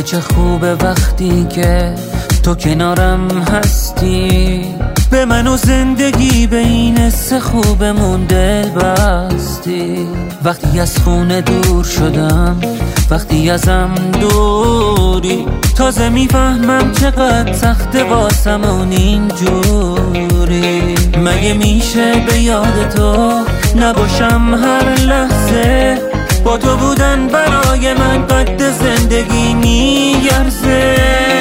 چه خوبه وقتی که تو کنارم هستی، به من و زندگی به این حس خوبمون دل بستی. وقتی از خونه دور شدم، وقتی ازم دوری، تازه میفهمم چقدر سخته واسمون اینجوری. مگه میشه به یاد تو نباشم هر لحظه؟ با تو بودن برای من قد زندگی میارزه.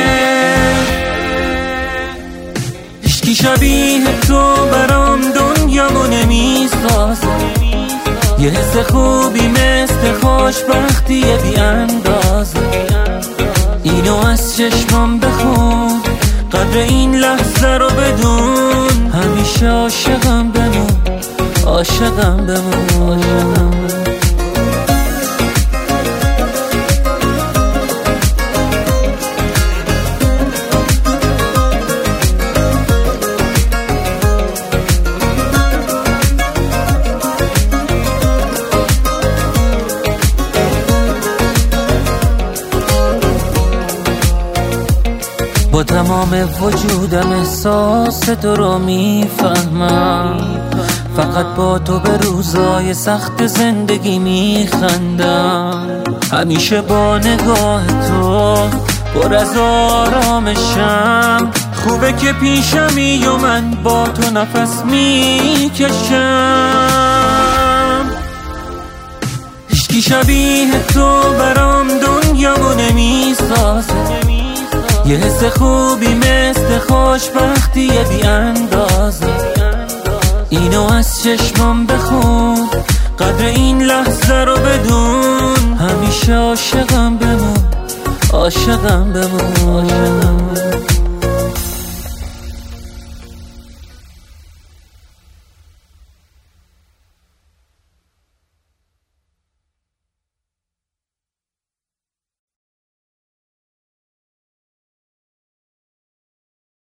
هیچکی شبیه تو برام دنیامو نمیسازه. یه حس خوبی مثل خوشبختی بی اندازه. اینو از چشمام بخون، قدر این لحظه رو بدون. همیشه عاشقم بمون، عاشقم بمون. با تمام وجودم احساس تو رو میفهمم. فقط با تو به روزای سخت زندگی میخندم. همیشه با نگاه تو پر از آرامشم. خوبه که پیشمی و من با تو نفس میکشم. هیچکی شبیه تو برام دنیامو نمیسازه. یه حس خوبی مثل خوشبختی بی اندازه. اینو از چشمام بخون، قدر این لحظه رو بدون. همیشه عاشقم بمون، عاشقم بمون.